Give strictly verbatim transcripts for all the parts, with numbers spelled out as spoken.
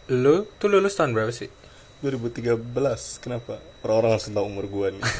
Lu tuh lulus tahun berapa sih? dua ribu tiga belas. Kenapa? Orang-orang langsung tahu umur gua nih.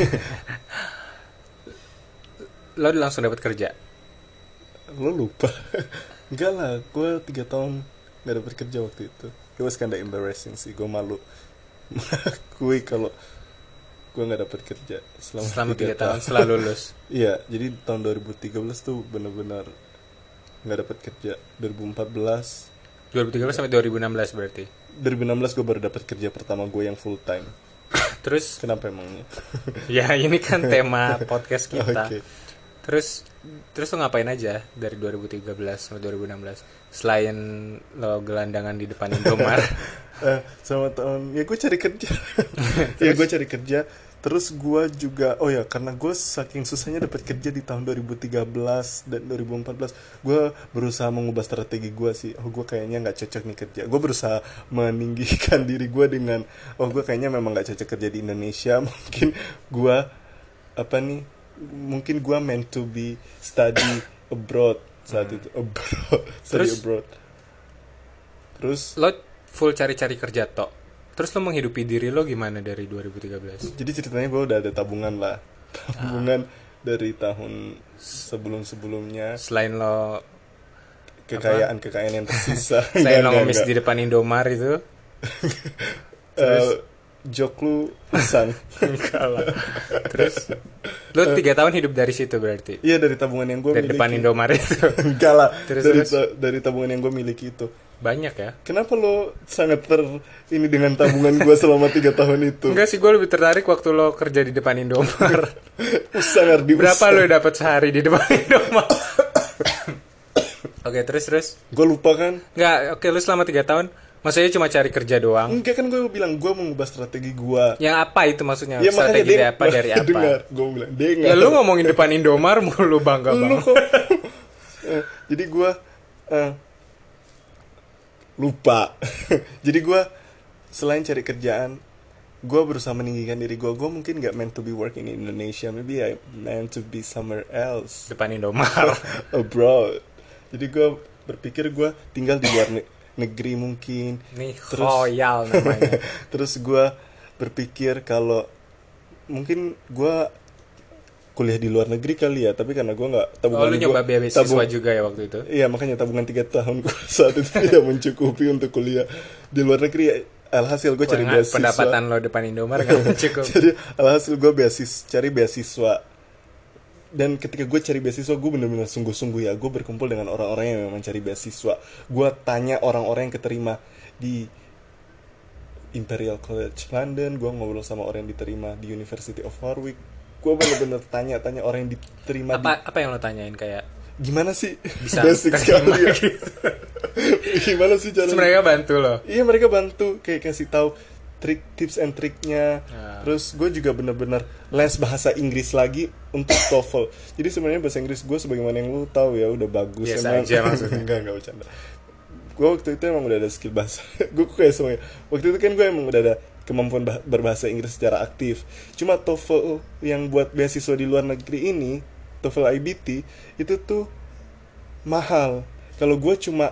Lo langsung dapat kerja? Lo lupa? Enggak lah, gua tiga tahun nggak dapet kerja waktu itu. It was kinda embarrassing sih, gua malu mengakui kalau gua nggak dapet kerja selama, Selama tiga tiga tahun tahun. setelah lulus. Iya, jadi tahun dua ribu tiga belas tuh benar-benar nggak dapet kerja. dua ribu empat belas, dua ribu tiga belas sampai dua ribu enam belas berarti. dua ribu enam belas gue baru dapet kerja pertama gue yang full time. Terus Kenapa emangnya? ya ini kan tema podcast kita. Oke. Terus terus lo ngapain aja dari dua ribu tiga belas sampai dua ribu enam belas selain lo gelandangan di depan Indomart? Eh, sama tahun ya gue cari kerja. Ya gue cari kerja. Terus gue juga, oh ya karena gue saking susahnya dapat kerja di tahun dua ribu tiga belas dan dua ribu empat belas, gue berusaha mengubah strategi gue sih. Oh gue kayaknya nggak cocok nih kerja. Gue berusaha meninggikan diri gue dengan, oh gue kayaknya memang nggak cocok kerja di Indonesia. Mungkin gue apa nih? Mungkin gue meant to be study abroad saat itu, abroad, study Terus? abroad. Terus Lo full cari-cari kerja tok. Terus lo menghidupi diri lo gimana dari dua ribu tiga belas? jadi ceritanya gue udah ada tabungan lah, tabungan dari tahun sebelum-sebelumnya, Selain lo kekayaan-kekayaan yang tersisa. selain lo Enggak, ngemis enggak, di depan Indomart itu. enggak. Eh, jok lu pesan. Enggak lah. Terus lo tiga tahun hidup dari situ berarti? Iya, dari tabungan yang gue Dari miliki. depan Indomart itu. Enggak lah, Terus, dari terus? ta- dari tabungan yang gue miliki itu. Banyak ya? Kenapa lo sangat ter ini dengan tabungan gue selama tiga tahun itu? Enggak sih, gue lebih tertarik waktu lo kerja di depan Indomart. Sangat di Berapa lo dapat sehari di depan Indomart? Oke, terus terus. Gue lupa kan? Enggak, oke lu selama tiga tahun maksudnya cuma cari kerja doang. Enggak kan, gue bilang gue mengubah strategi gue. Yang apa itu maksudnya? Ya makanya Strategi dia apa dari apa? dengar, gue bilang dengar. Ya lu ngomongin depan Indomart mulu bangga Lu banget. kok. Eh, jadi gue eh, lupa. Jadi gue selain cari kerjaan, gue berusaha meninggikan diri gue. Gue mungkin gak meant to be working in Indonesia. Maybe I meant to be somewhere else, Depan Indomart. abroad. Jadi gue berpikir gue tinggal di luar ne- negeri mungkin. Nih Terus- royal namanya. Terus gue berpikir kalau mungkin gue kuliah di luar negeri kali ya, tapi karena gue nggak Oh tabungan lu gua- nyoba beasiswa tabung- juga ya waktu itu? Iya, makanya tabungan tiga tahun gue saat itu tidak mencukupi untuk kuliah di luar negeri. Ya, alhasil gue cari Wah, beasiswa. pendapatan lo depan Indomart gak cukup. Jadi alhasil gue beasis cari beasiswa. Dan ketika gue cari beasiswa, gue benar-benar sungguh-sungguh ya. Gue berkumpul dengan orang-orang yang memang cari beasiswa. Gue tanya orang-orang yang keterima di Imperial College London. Gue ngobrol sama orang yang diterima di University of Warwick. Gue benar-benar tanya-tanya orang yang diterima Apa apa yang lo tanyain kayak di gimana sih bisa basic terima sekali ya. gitu? Gimana sih cara? Terus mereka bantu lo. Iya, mereka bantu kayak kasih tahu trik, tips and triknya. Ah. Terus gue juga bener-bener les bahasa Inggris lagi untuk TOEFL. Jadi sebenarnya bahasa Inggris gue sebagaimana yang lu tahu ya udah bagus. Biasa emang. aja maksudnya. Enggak, enggak bercanda. Gue waktu itu emang udah ada skill bahasa. Gue kayak semuanya. Waktu itu kan gue emang udah ada kemampuan bah- berbahasa Inggris secara aktif. Cuma TOEFL yang buat beasiswa di luar negeri ini, TOEFL I B T, itu tuh mahal. Kalau gue cuma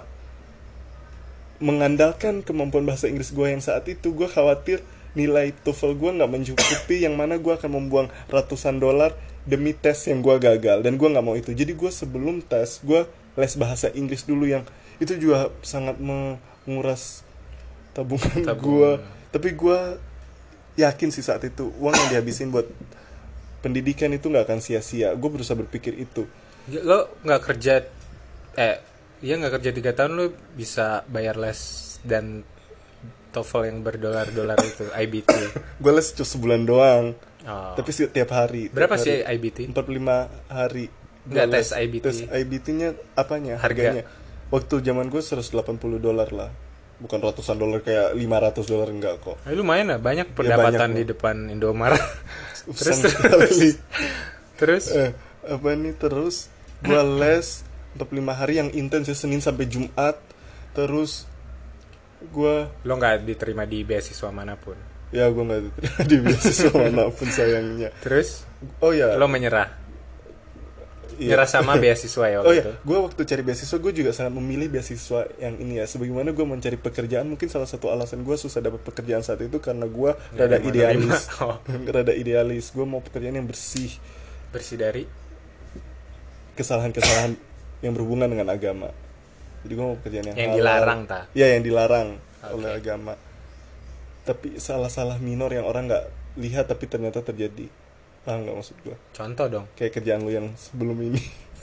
mengandalkan kemampuan bahasa Inggris gue yang saat itu, gue khawatir nilai TOEFL gue nggak mencukupi, yang mana gue akan membuang ratusan dolar demi tes yang gue gagal, dan gue nggak mau itu. Jadi gue sebelum tes gue les bahasa Inggris dulu, yang itu juga sangat menguras tabungan, Tabungan. gue. Tapi gue yakin sih saat itu uang yang dihabisin buat pendidikan itu nggak akan sia-sia. Gue berusaha berpikir itu. Lo nggak kerja eh iya nggak kerja tiga tahun lo bisa bayar les dan TOEFL yang berdolar-dolar itu I B T. Gue les cuma sebulan doang. Oh. Tapi setiap hari. Berapa tiap sih hari. I B T? empat puluh lima hari. Nggak, Gua tes les. I B T. Tes I B T-nya apanya? Harga. Harganya. Waktu zaman gue seratus delapan puluh dolar lah. Bukan ratusan dolar kayak lima ratus dolar, enggak kok. Eh, lumayan lah banyak pendapatan banyak, di Bu. depan Indomart. terus Sama sekali. terus Eh, apa nih terus? Gue les empat puluh lima hari yang intens ya, Senin sampai Jumat. Terus gue lo nggak diterima di beasiswa manapun. ya gue nggak di beasiswa manapun sayangnya. Terus Oh ya, lo menyerah. Iya. Nyerah sama beasiswa ya waktu Oh ya, itu. gue waktu cari beasiswa gue juga sangat memilih beasiswa yang ini ya. Sebagaimana gue mencari pekerjaan, mungkin salah satu alasan gue susah dapat pekerjaan saat itu karena gue Nggak rada ada yang idealis, menerima. Oh. rada idealis. Gue mau pekerjaan yang bersih, Bersih dari kesalahan-kesalahan yang berhubungan dengan agama. Jadi gue mau pekerjaan yang yang halal. dilarang ta. Ya, yang dilarang Oke. oleh agama. Tapi salah-salah minor yang orang nggak lihat tapi ternyata terjadi. Paham nggak maksud gue? Contoh dong. Kayak kerjaan lu yang sebelum ini.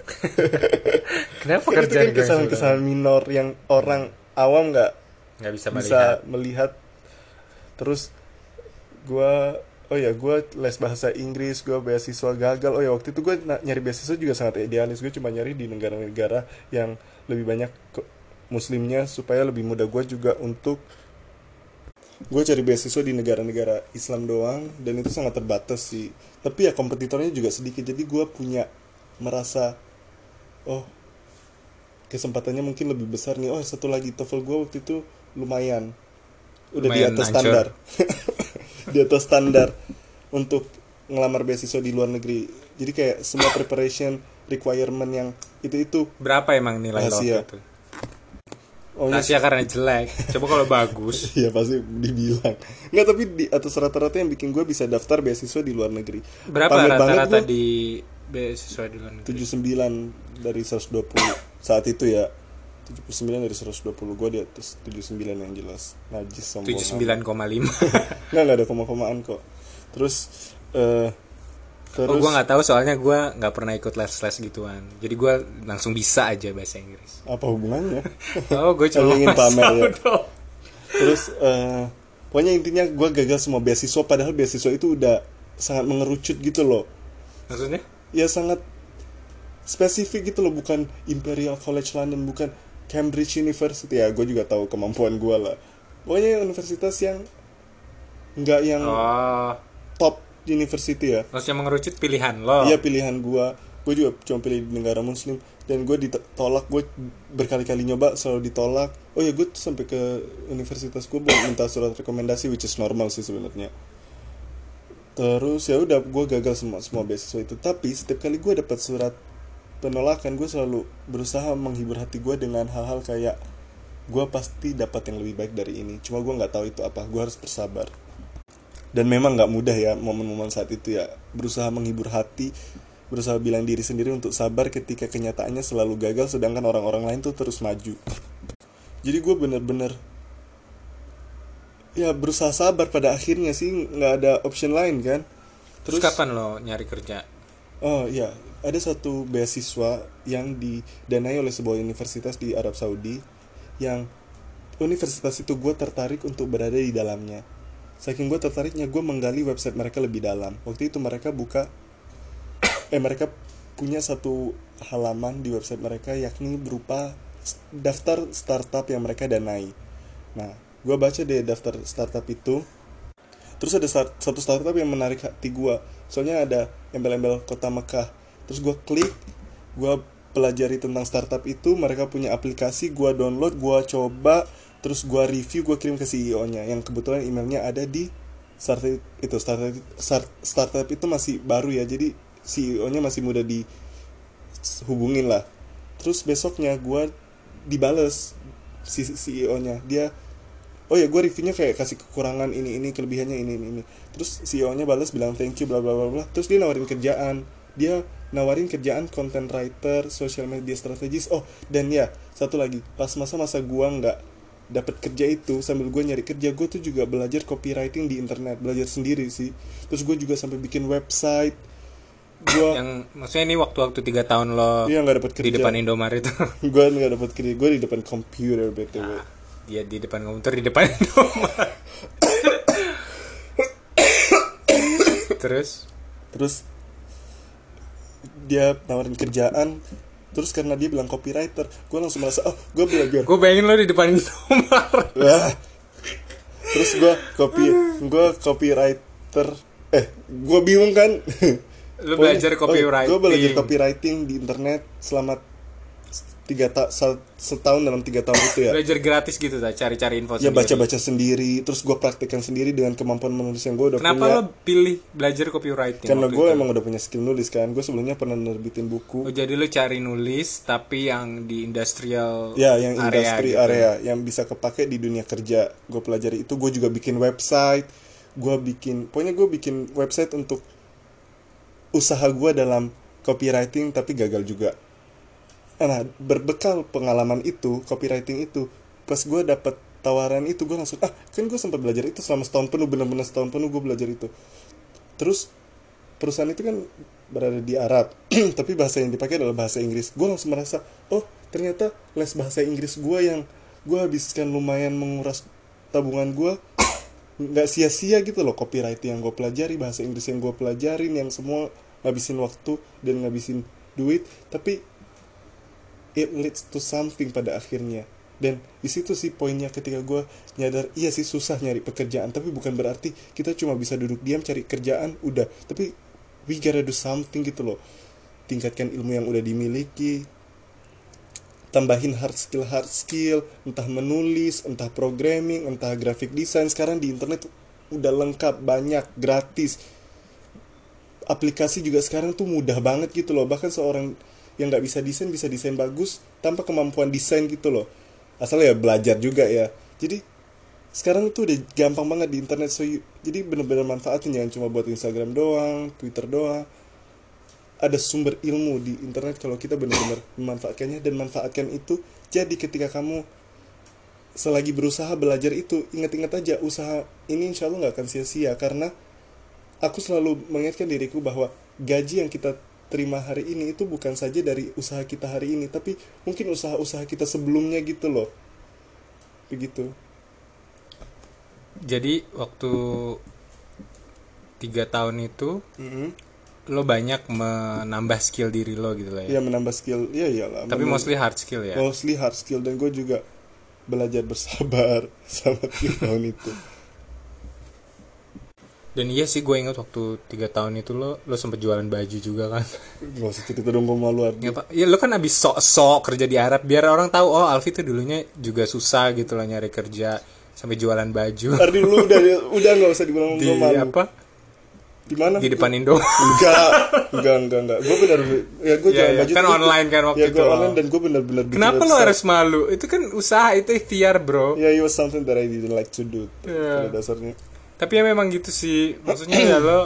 Kenapa Kan itu kerjaan kan kesalahan-kesalahan minor yang orang awam nggak nggak bisa, bisa melihat? melihat. Terus gue, oh ya gue les bahasa Inggris, gue beasiswa gagal. Oh ya waktu itu gue nyari beasiswa juga sangat idealis. Gue cuma nyari di negara-negara yang lebih banyak ke- muslimnya supaya lebih mudah gue juga untuk gue cari beasiswa di negara-negara Islam doang, dan itu sangat terbatas sih. Tapi ya kompetitornya juga sedikit, jadi gue punya merasa oh kesempatannya mungkin lebih besar nih. Oh satu lagi, TOEFL gue waktu itu lumayan, udah di Lumayan atas hancur. standar. Di atas standar untuk ngelamar beasiswa di luar negeri. Jadi kayak semua preparation requirement yang itu itu Berapa emang nilai lo Rahasia. waktu itu? oh ya, Rahasia karena jelek. Coba kalau bagus. iya pasti dibilang. Nggak, tapi di atas rata-rata yang bikin gue bisa daftar beasiswa di luar negeri. Berapa Pamit banget rata-rata gua di beasiswa di luar negeri? tujuh puluh sembilan dari seratus dua puluh saat itu ya. tujuh puluh sembilan dari seratus dua puluh, gue di atas tujuh puluh sembilan yang jelas. Najis sombong. tujuh puluh sembilan koma lima. Nggak, nggak ada koma-komaan kok. Terus eh terus Oh, gue nggak tahu soalnya gue nggak pernah ikut les-les gituan. Jadi gue langsung bisa aja bahasa Inggris. apa hubungannya? Oh, gue cuma Hanya ingin pamer ya. masuk. Terus eh pokoknya intinya gue gagal semua beasiswa, padahal beasiswa itu udah sangat mengerucut gitu loh. Maksudnya? Ya sangat spesifik gitu loh, bukan Imperial College London, bukan Cambridge University. Ya gue juga tahu kemampuan gue lah. Pokoknya universitas yang nggak yang Oh, top university ya. maksudnya mengerucut pilihan lo. Iya, pilihan gue. Gue juga cuma pilih di negara muslim, dan gue ditolak. Gue berkali-kali nyoba, selalu ditolak. Oh ya, gue tuh sampai ke universitas gue buat minta surat rekomendasi, which is normal sih sebenarnya. Terus ya udah, gue gagal semua semua beasiswa itu. Tapi setiap kali gue dapat surat penolakan, gue selalu berusaha menghibur hati gue dengan hal-hal kayak gue pasti dapat yang lebih baik dari ini. Cuma gue nggak tahu itu apa. Gue harus bersabar. Dan memang nggak mudah ya momen-momen saat itu ya. Berusaha menghibur hati, berusaha bilang diri sendiri untuk sabar ketika kenyataannya selalu gagal, sedangkan orang-orang lain tuh terus maju. Jadi gue bener-bener ya berusaha sabar, pada akhirnya sih nggak ada option lain kan. Terus kapan lo nyari kerja? Oh iya, ada satu beasiswa yang didanai oleh sebuah universitas di Arab Saudi, yang universitas itu gue tertarik untuk berada di dalamnya. Saking gue tertariknya, gue menggali website mereka lebih dalam. Waktu itu mereka buka eh mereka punya satu halaman di website mereka, yakni berupa daftar startup yang mereka danai. Nah, gue baca deh daftar startup itu. Terus ada start, satu startup yang menarik hati gue. Soalnya ada embel-embel kota Mekah. Terus gue klik, gue pelajari tentang startup itu. Mereka punya aplikasi, gue download, gue coba, terus gue review, gue kirim ke C E O-nya. Yang kebetulan emailnya ada di startup itu. Startup, startup itu masih baru ya, jadi C E O-nya masih mudah dihubungin lah. Terus besoknya gue dibales si C E O-nya. Dia, oh ya, gue reviewnya kayak kasih kekurangan ini ini, kelebihannya ini ini ini. Terus C E O-nya balas bilang thank you bla bla bla bla. Terus dia nawarin kerjaan. Dia nawarin kerjaan content writer, social media strategist. Oh, dan ya satu lagi, pas masa-masa gue nggak dapat kerja itu, sambil gue nyari kerja, gue tuh juga belajar copywriting di internet, belajar sendiri sih. Terus gue juga sampai bikin website. Gua Yang maksudnya ini waktu-waktu tiga tahun lo iya nggak dapat kerja di depan Indomaret itu. gue nggak dapat kerja, gue di depan komputer btw. Nah, dia di depan komputer di depan Indomaret. Terus Terus dia nawarin kerjaan. Terus karena dia bilang copywriter, gue langsung merasa oh gue belajar. gue bayangin lo di depan Indomaret. Wah. Terus gue copy gue copywriter. Eh gue bingung kan. Lo belajar copywriting. Gue belajar copywriting di internet selama tiga ta- setahun dalam tiga tahun itu ya. Belajar gratis gitu, tak cari-cari info Ya sendiri. baca-baca sendiri, terus gue praktekkan sendiri dengan kemampuan menulis yang gue udah Kenapa punya. lo pilih belajar copywriting? Karena waktu gue itu? emang udah punya skill nulis kan. Gue sebelumnya pernah nerbitin buku. Oh, jadi lo cari nulis tapi yang di industrial Ya, yang area industri gitu. area yang bisa kepake di dunia kerja. Gue pelajari itu. Gue juga bikin website. Gue bikin, pokoknya gue bikin website untuk usaha gue dalam copywriting, tapi gagal juga. Nah, berbekal pengalaman itu, copywriting itu, pas gue dapet tawaran itu, gue langsung, ah, kan gue sempat belajar itu selama setahun penuh, bener-bener setahun penuh gue belajar itu. Terus perusahaan itu kan berada di Arab, tapi bahasa yang dipakai adalah bahasa Inggris. Gue langsung merasa, oh, ternyata les bahasa Inggris gue yang gue habiskan lumayan menguras tabungan gue, nggak sia-sia gitu loh. Copywriting yang gue pelajari, bahasa Inggris yang gue pelajarin, yang semua ngabisin waktu dan ngabisin duit, tapi it leads to something pada akhirnya. Dan di situ sih poinnya, ketika gue nyadar, iya sih susah nyari pekerjaan, tapi bukan berarti kita cuma bisa duduk diam cari kerjaan udah, tapi we gotta do something gitu loh. Tingkatkan ilmu yang udah dimiliki, tambahin hard skill hard skill, entah menulis, entah programming, entah graphic design. Sekarang di internet udah lengkap, banyak, gratis. Aplikasi juga sekarang tuh mudah banget gitu loh. Bahkan seorang yang nggak bisa desain bisa desain bagus tanpa kemampuan desain gitu loh, asal ya belajar juga ya. Jadi sekarang tuh udah gampang banget di internet. So you, jadi bener-bener manfaatin, jangan cuma buat Instagram doang, Twitter doang. Ada sumber ilmu di internet kalau kita bener-bener memanfaatkannya, dan manfaatkan itu. Jadi ketika kamu selagi berusaha belajar itu, ingat-ingat aja usaha ini insya Allah nggak akan sia-sia. Karena aku selalu mengingatkan diriku bahwa gaji yang kita terima hari ini itu bukan saja dari usaha kita hari ini, tapi mungkin usaha-usaha kita sebelumnya gitu loh. Begitu. Jadi waktu tiga tahun itu Mm-hmm. lo banyak menambah skill diri lo gitu lah ya. Ya, menambah skill, ya iyalah. Tapi menambah, mostly hard skill ya. mostly hard skill, dan gue juga belajar bersabar sama tiga tahun itu. Dan iya sih, gue ingat waktu tiga tahun itu lo lo sempet jualan baju juga kan. Gak usah cerita dong, gue malu Ardi. Ya, Pak. Ya lo kan abis sok-sok kerja di Arab, biar orang tahu oh Alfi tuh dulunya juga susah gitu loh nyari kerja sampai jualan baju. Ardi dulu udah udah nggak usah dibilang Di gue malu. apa? Di mana? Di depan Indo. Enggak, enggak, enggak, enggak. Gue benar, ya gue Ya, jualan ya. baju. Kan tuh- online kan waktu ya, itu gue loh. online, dan gue benar-benar bikin Kenapa lo website. harus malu? Itu kan usaha, itu ikhtiar bro. Ya, it was something that I didn't like to do. Ya. Pada dasarnya. Tapi ya memang gitu sih. Maksudnya ya lo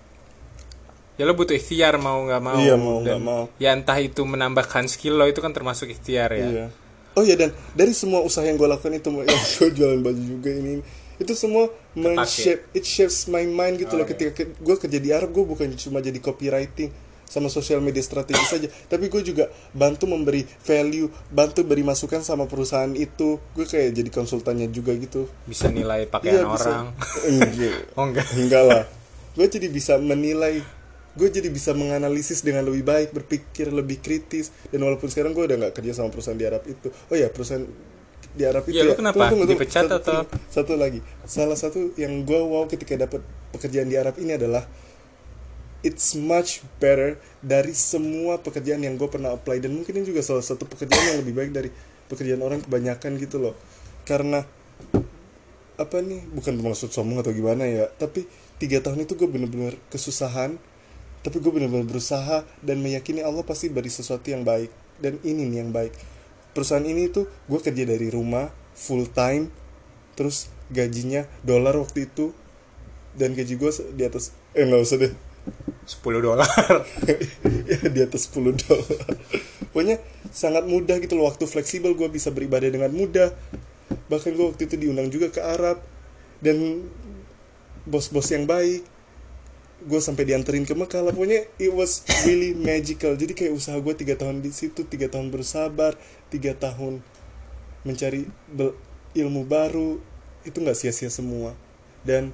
ya lo butuh ikhtiar mau nggak mau. Iya, mau Dan nggak mau. ya entah itu menambahkan skill lo, itu kan termasuk ikhtiar ya. Iya. Oh ya, dan dari semua usaha yang gue lakukan itu, yang gue jualan baju juga ini, itu semua men-shape, it shapes my mind gitu Oh, loh. iya. Ketika ke- gue kerja di Arab, gue bukan cuma jadi copywriting sama social media strategi saja, tapi gue juga bantu memberi value, bantu beri masukan sama perusahaan itu. Gue kayak jadi konsultannya juga gitu. Bisa nilai pakaian Iya, bisa. orang. Enggak. Oh enggak. Enggak lah. Gue jadi bisa menilai, gue jadi bisa menganalisis dengan lebih baik, berpikir lebih kritis. Dan walaupun sekarang gue udah nggak kerja sama perusahaan di Arab itu. Oh ya, perusahaan di Arab itu Iya, lu ya. kenapa? Tunggu, tunggu, tunggu. Dipecat satu, atau? tunggu. Satu lagi. Salah satu yang gue wow ketika dapat pekerjaan di Arab ini adalah it's much better dari semua pekerjaan yang gue pernah apply, dan mungkin ini juga salah satu pekerjaan yang lebih baik dari pekerjaan orang kebanyakan gitu loh. Karena apa nih, bukan bermaksud sombong atau gimana ya, tapi tiga tahun itu gue bener-bener kesusahan, tapi gue bener-bener berusaha dan meyakini Allah pasti beri sesuatu yang baik. Dan ini nih yang baik. Perusahaan ini tuh gue kerja dari rumah full time, terus gajinya dolar waktu itu, dan gaji gue di atas eh nggak usah deh sepuluh dolar. ya, di atas sepuluh dolar. Pokoknya sangat mudah gitu loh, waktu fleksibel, gue bisa beribadah dengan mudah. Bahkan gue waktu itu diundang juga ke Arab, dan bos-bos yang baik, gue sampai dianterin ke Mekah lah. Pokoknya it was really magical. Jadi kayak usaha gue tiga tahun di situ, tiga tahun bersabar, tiga tahun mencari bel- ilmu baru, itu nggak sia-sia semua. Dan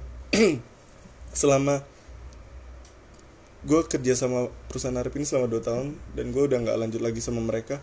selama gue kerja sama perusahaan Arab ini selama dua tahun, dan gue udah nggak lanjut lagi sama mereka.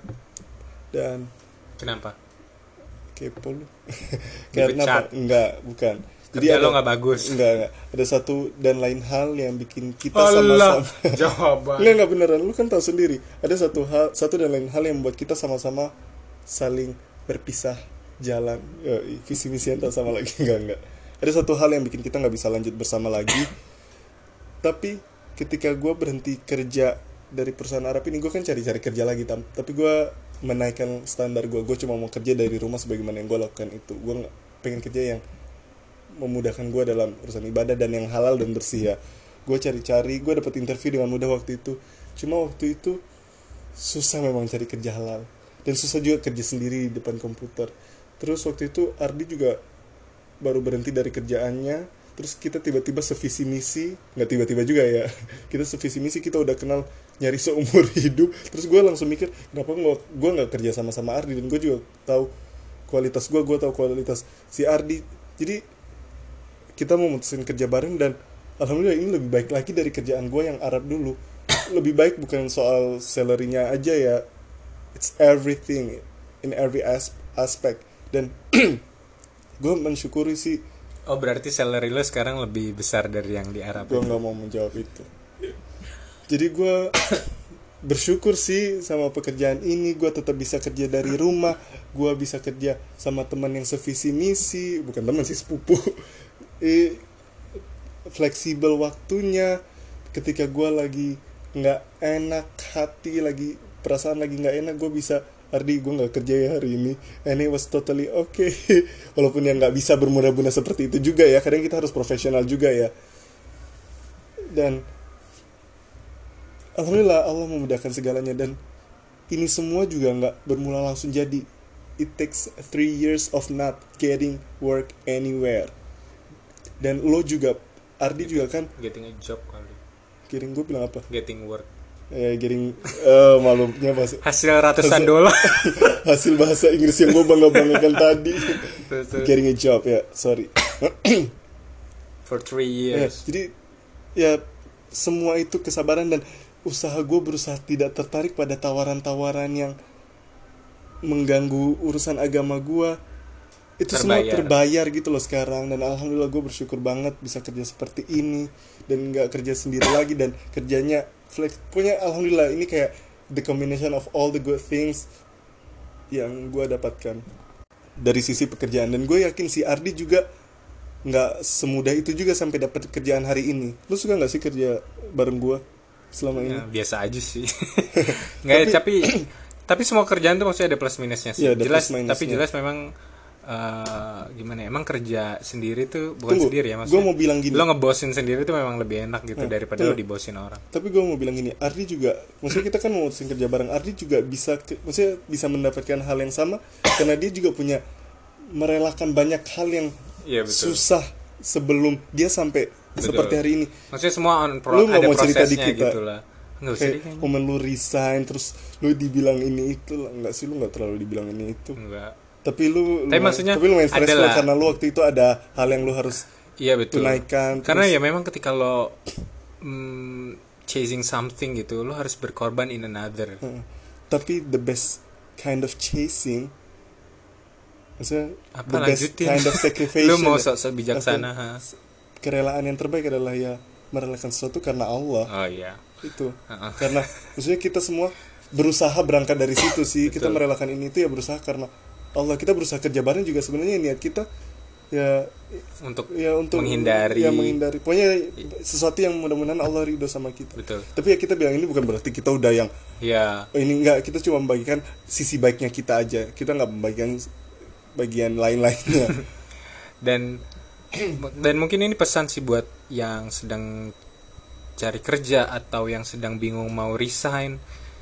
Dan Kenapa? kepo lu. Karena Dipecat. apa? Enggak, bukan. Jadi Kerja ada, lo nggak bagus. Enggak, enggak. Ada satu dan lain hal yang bikin kita Allah, sama-sama. jawaban. Enggak, enggak beneran. Lu kan tahu sendiri. Ada satu hal, satu dan lain hal yang membuat kita sama-sama saling berpisah jalan. Ya, visi misi yang tak sama lagi. Enggak, enggak. Ada satu hal yang bikin kita nggak bisa lanjut bersama lagi. Tapi ketika gue berhenti kerja dari perusahaan Arab ini, gue kan cari-cari kerja lagi, tam. Tapi gue menaikkan standar gue. Gue cuma mau kerja dari rumah sebagaimana yang gue lakukan itu. Gue nggak pengen kerja yang memudahkan gue dalam urusan ibadah dan yang halal dan bersih ya. Gue cari-cari, gue dapet interview dengan mudah waktu itu. Cuma waktu itu susah memang cari kerja halal dan susah juga kerja sendiri di depan komputer. Terus waktu itu Ardi juga baru berhenti dari kerjaannya. Terus kita tiba-tiba sevisi misi, nggak tiba-tiba juga ya. Kita sevisi misi, kita udah kenal nyari seumur hidup. Terus gue langsung mikir, kenapa gue nggak kerja sama-sama Ardi, dan gue juga tahu kualitas gue, gue tahu kualitas si Ardi. Jadi kita mau mutusin kerja bareng, dan alhamdulillah ini lebih baik lagi dari kerjaan gue yang Arab dulu. Lebih baik bukan soal salary-nya aja ya, it's everything in every as- aspect. Dan gue mensyukuri sih. Oh, berarti salary lo sekarang lebih besar dari yang di Arab. Gue nggak mau menjawab itu. Jadi gue bersyukur sih sama pekerjaan ini. Gue tetap bisa kerja dari rumah. Gue bisa kerja sama teman yang sevisi misi, bukan teman sih, sepupu. Eh, fleksibel waktunya. Ketika gue lagi nggak enak hati, lagi perasaan lagi nggak enak, gue bisa, Ardi gue nggak kerja ya hari ini, and it was totally okay. Walaupun yang nggak bisa bermudah-mudah seperti itu juga ya, kadang kita harus profesional juga ya. Dan alhamdulillah Allah memudahkan segalanya, dan ini semua juga nggak bermula langsung jadi. It takes three years of not getting work anywhere. Dan lo juga, Ardi juga kan Getting a job kali. kirim, gue bilang apa? Getting work. Eh, getting uh, malumnya bahasa Hasil ratusan dolar. hasil bahasa Inggris yang gue bangga-banggakan tadi. Getting a job ya, sorry. For three Ya, years. jadi ya semua itu kesabaran dan usaha gue, berusaha tidak tertarik pada tawaran-tawaran yang mengganggu urusan agama gue. Itu semua Terbayar. terbayar gitu loh sekarang, dan alhamdulillah gue bersyukur banget bisa kerja seperti ini dan nggak kerja sendiri lagi, dan kerjanya flex. Pokoknya alhamdulillah ini kayak the combination of all the good things yang gue dapatkan dari sisi pekerjaan. Dan gue yakin si Ardi juga nggak semudah itu juga sampai dapat kerjaan hari ini. Lu suka nggak sih kerja bareng gue selama ini? Ya, biasa aja sih. Nggak ya, tapi tapi semua kerjaan tuh maksudnya ada plus minusnya sih. Ya, ada jelas, plus minusnya. tapi jelas memang uh, gimana ya, emang kerja sendiri tuh bukan Tunggu, sendiri ya, gue maksudnya. mau bilang gini. Lo ngebosin sendiri tuh memang lebih enak gitu Nah, daripada tunggu. lo dibosin orang. Tapi gue mau bilang gini, Ardi juga, maksudnya kita kan mau mutusin kerja bareng, Ardi juga bisa, ke- maksudnya bisa mendapatkan hal yang sama, karena dia juga punya merelakan banyak hal yang Iya, betul. susah sebelum dia sampai Betul. seperti hari ini. Maksudnya semua on pro, Lu nggak ada mau cerita di prosesnya kita? gitu lah. Nggak usah Kayak dikayaknya. momen lu resign, terus lu dibilang ini itu lah. Enggak sih, lu nggak terlalu dibilang ini itu. Enggak. Tapi lu, Tapi lumayan- maksudnya tapi lumayan stressful adalah- karena lu waktu itu ada hal yang lu harus Iya betul. tunaikan. Karena terus- ya memang ketika lo mm, chasing something gitu, lo harus berkorban in another. Heeh. Tapi the best kind of chasing, maksudnya Apa the best lanjutin? kind of sacrifice. Lo mau sok-sok bijaksana, Apa? ha? Kerelaan yang terbaik adalah ya merelakan sesuatu karena Allah. Oh iya. Itu. Heeh. Karena maksudnya kita semua berusaha berangkat dari situ sih. Kita Betul. merelakan ini itu ya berusaha karena Allah. Kita berusaha kerja bareng juga sebenarnya niat kita ya Untuk ya untuk menghindari. ya menghindari. Pokoknya sesuatu yang mudah-mudahan Allah ridho sama kita. Betul. Tapi ya kita bilang ini bukan berarti kita udah yang Ya, oh, ini enggak, kita cuma membagikan sisi baiknya kita aja. Kita nggak membagikan bagian lain-lainnya. dan dan mungkin ini pesan sih buat yang sedang cari kerja atau yang sedang bingung mau resign,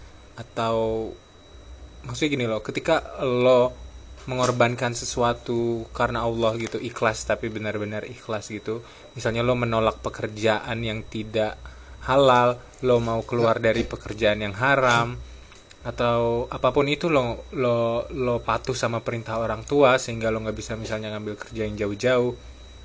atau maksudnya gini loh, ketika lo mengorbankan sesuatu karena Allah gitu, ikhlas, tapi benar-benar ikhlas gitu, misalnya lo menolak pekerjaan yang tidak halal, lo mau keluar dari pekerjaan yang haram, atau apapun itu, lo lo lo patuh sama perintah orang tua sehingga lo nggak bisa misalnya ngambil kerja yang jauh-jauh.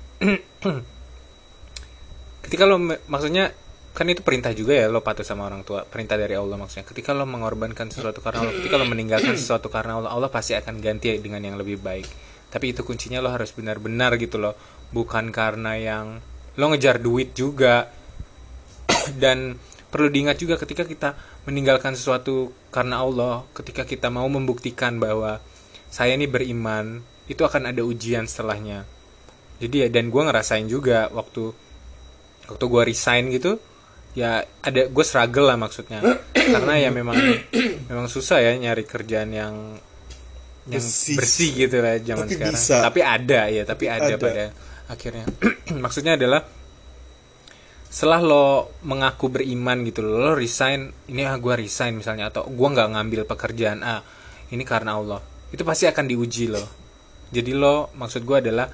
Ketika lo me- maksudnya kan itu perintah juga ya, lo patuh sama orang tua, perintah dari Allah maksudnya. Ketika lo mengorbankan sesuatu karena Allah, ketika lo meninggalkan sesuatu karena Allah, Allah pasti akan ganti dengan yang lebih baik. Tapi itu kuncinya lo harus benar-benar gitu loh, bukan karena yang lo ngejar duit juga. Dan perlu diingat juga ketika kita meninggalkan sesuatu karena Allah, ketika kita mau membuktikan bahwa saya ini beriman, itu akan ada ujian setelahnya. Jadi ya, dan gue ngerasain juga waktu waktu gue resign gitu, ya ada gue struggle lah maksudnya, karena ya memang memang susah ya nyari kerjaan yang yang Bersih. bersih gitu lah zaman Tapi sekarang. bisa. Tapi ada ya, tapi, Tapi ada, ada. pada akhirnya. Maksudnya adalah setelah lo mengaku beriman gitu, lo, lo resign, ini ah gue resign misalnya, atau gue nggak ngambil pekerjaan A, ini karena Allah, itu pasti akan diuji lo. Jadi lo, maksud gue adalah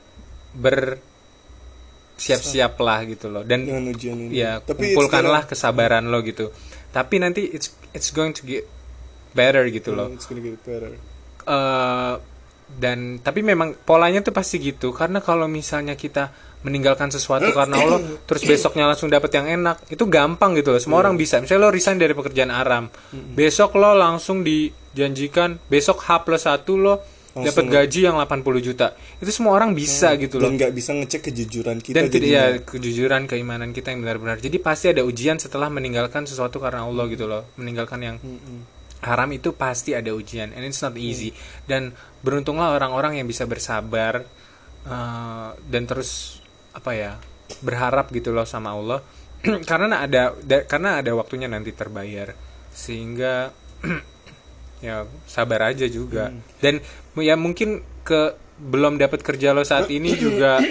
bersiap-siap lah gitu lo, dan Dengan ujian ini. ya Tapi kumpulkanlah it's kesabaran lo gitu. Tapi nanti it's it's going to get better gitu gonna- lo. It's gonna get better. Eh, dan tapi memang polanya tuh pasti gitu, karena kalau misalnya kita meninggalkan sesuatu karena Allah terus besoknya langsung dapat yang enak, itu gampang gitu loh, semua orang bisa. Misalnya lo resign dari pekerjaan aram, besok lo langsung dijanjikan besok H plus satu lo dapat gaji yang delapan puluh juta, itu semua orang bisa gitu loh. Dan nggak bisa ngecek kejujuran kita Dan tidak jadinya. ya, kejujuran keimanan kita yang benar-benar. Jadi pasti ada ujian setelah meninggalkan sesuatu karena Allah gitu loh, meninggalkan yang haram itu pasti ada ujian, and it's not easy. Dan beruntunglah orang-orang yang bisa bersabar, uh, dan terus apa ya, berharap gitu loh sama Allah. karena ada da, karena ada waktunya nanti terbayar, sehingga ya sabar aja juga. Dan ya mungkin ke belum dapat kerja lo saat ini juga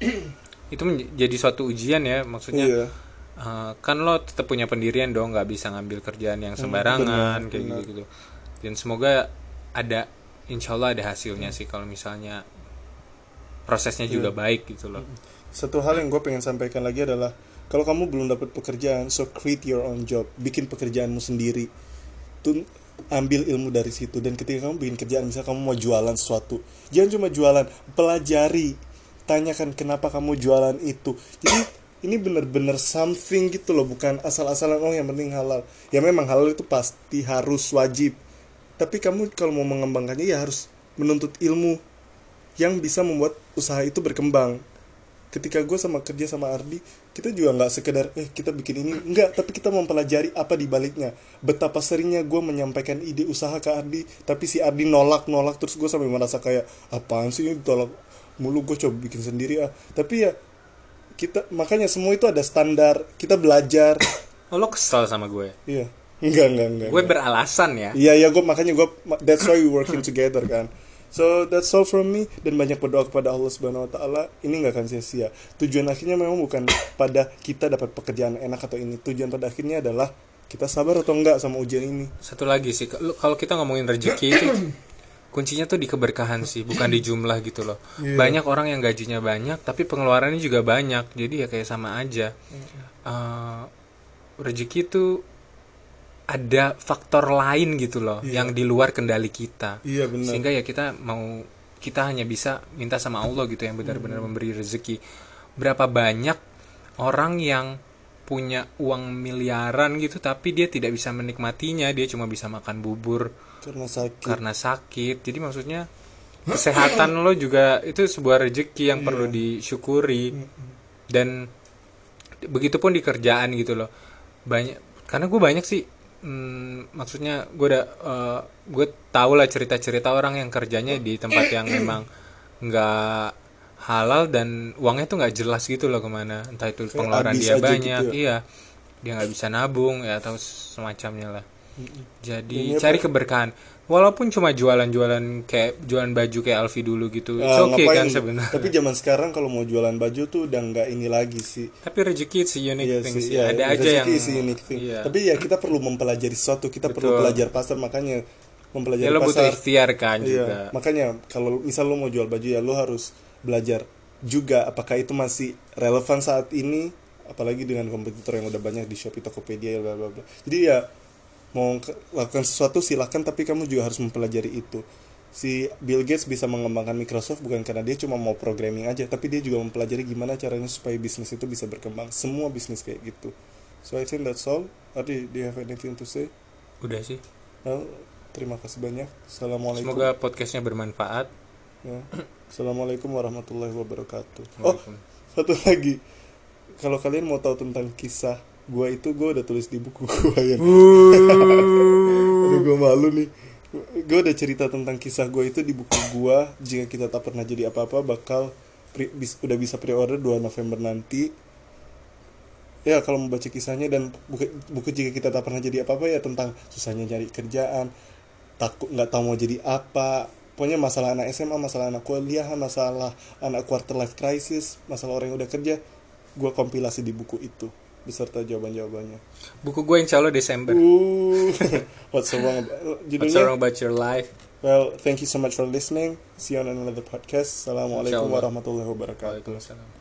itu menjadi suatu ujian ya, maksudnya. Iya. Uh, kan lo tetap punya pendirian dong, nggak bisa ngambil kerjaan yang sembarangan, benar, kayak benar. gitu-gitu. Dan semoga ada, insya Allah ada hasilnya sih kalau misalnya prosesnya juga baik gitu loh. Satu hal yang gue pengen sampaikan lagi adalah, kalau kamu belum dapat pekerjaan, so create your own job, bikin pekerjaanmu sendiri, tuh ambil ilmu dari situ. Dan ketika kamu bikin kerjaan, misalnya kamu mau jualan sesuatu, jangan cuma jualan, pelajari, tanyakan kenapa kamu jualan itu. Jadi ini bener-bener something gitu loh, bukan asal-asalan oh yang penting halal. Ya memang halal itu pasti harus wajib, tapi kamu kalau mau mengembangkannya ya harus menuntut ilmu yang bisa membuat usaha itu berkembang. Ketika gue sama kerja sama Ardi, kita juga nggak sekedar eh kita bikin ini, enggak, tapi kita mempelajari apa di baliknya. Betapa seringnya gue menyampaikan ide usaha ke Ardi, tapi si Ardi nolak nolak terus gue sampai merasa kayak apaan sih ini tolak mulu, gue coba bikin sendiri ah. Tapi ya kita, makanya semua itu ada standar, kita belajar. Oh, lo kesel sama gue? Iya, enggak enggak enggak. Gue beralasan ya. Iya iya, gue makanya gue, that's why we working together kan. So that's all from me, dan banyak berdoa kepada Allah Subhanahu Wa Taala. Ini nggak akan sia-sia. Tujuan akhirnya memang bukan pada kita dapat pekerjaan enak atau ini. Tujuan pada akhirnya adalah kita sabar atau enggak sama ujian ini. Satu lagi sih, kalau kita ngomongin rezeki itu kuncinya tuh di keberkahan sih, bukan di jumlah gitu loh. Yeah. Banyak orang yang gajinya banyak tapi pengeluarannya juga banyak, jadi ya kayak sama aja. Uh, rezeki itu ada faktor lain gitu loh, Yeah. yang di luar kendali kita. Iya benar. Sehingga ya kita mau, kita hanya bisa minta sama Allah gitu yang benar-benar Hmm. memberi rezeki. Berapa banyak orang yang punya uang miliaran gitu tapi dia tidak bisa menikmatinya, dia cuma bisa makan bubur Karena sakit. karena sakit. Jadi maksudnya kesehatan lo juga itu sebuah rezeki yang perlu disyukuri. Dan begitupun di kerjaan gitu loh. Banyak, karena gue banyak sih, hmm, maksudnya gue udah uh, gue tahu lah cerita-cerita orang yang kerjanya di tempat yang memang nggak halal dan uangnya tuh nggak jelas gitu loh kemana, entah itu Kayak pengeluaran habis dia aja banyak, gitu ya. iya, dia nggak bisa nabung ya atau semacamnya lah. Jadi Dan ya, cari Pak, keberkahan, walaupun cuma jualan-jualan kayak jualan baju kayak Alfi dulu gitu, eh, it's okay ngapain? kan sebenarnya. Tapi zaman sekarang kalau mau jualan baju tuh udah nggak ini lagi sih. Tapi rezeki sih unique Iya thing sih, sih. ya, Ada aja rezeki yang sih unique thing. iya. Tapi ya kita perlu mempelajari sesuatu, kita perlu Betul. belajar pasar, makanya mempelajari Ya lo butuh pasar. ikhtiar kan juga. Iya, makanya kalau misal lo mau jual baju ya lo harus belajar juga apakah itu masih relevan saat ini, apalagi dengan kompetitor yang udah banyak di Shopee, Tokopedia, bla bla bla. Jadi ya mau ke- lakukan sesuatu silakan, tapi kamu juga harus mempelajari itu. Si Bill Gates bisa mengembangkan Microsoft bukan karena dia cuma mau programming aja, tapi dia juga mempelajari gimana caranya supaya bisnis itu bisa berkembang. Semua bisnis kayak gitu. So I think that's all. Adi, do you have anything to say? Udah sih. Well, terima kasih banyak. Assalamualaikum. Semoga podcastnya bermanfaat. Ya. Assalamualaikum warahmatullahi wabarakatuh. Oh, Waalaikumsalam. satu lagi. Kalau kalian mau tahu tentang kisah gua itu, gua udah tulis di buku gua ya. Aduh, gua malu nih. Gua udah cerita tentang kisah gua itu di buku gua. Jika kita tak pernah jadi apa-apa, bakal pre- bis- udah bisa pre-order dua November nanti. Ya, kalau mau baca kisahnya, dan buku, buku Jika Kita Tak Pernah Jadi Apa-apa ya tentang susahnya nyari kerjaan, takut nggak tahu mau jadi apa, pokoknya masalah anak S M A, masalah anak kuliah, masalah anak quarter life crisis, masalah orang yang udah kerja, gue kompilasi di buku itu beserta jawaban-jawabannya. Buku gue insya Allah Desember. Uh, what's so wrong about, What's so judulnya? wrong about your life? Well, thank you so much for listening. See you on another podcast. Assalamualaikum Insyaallah. warahmatullahi wabarakatuh. Waalaikumsalam.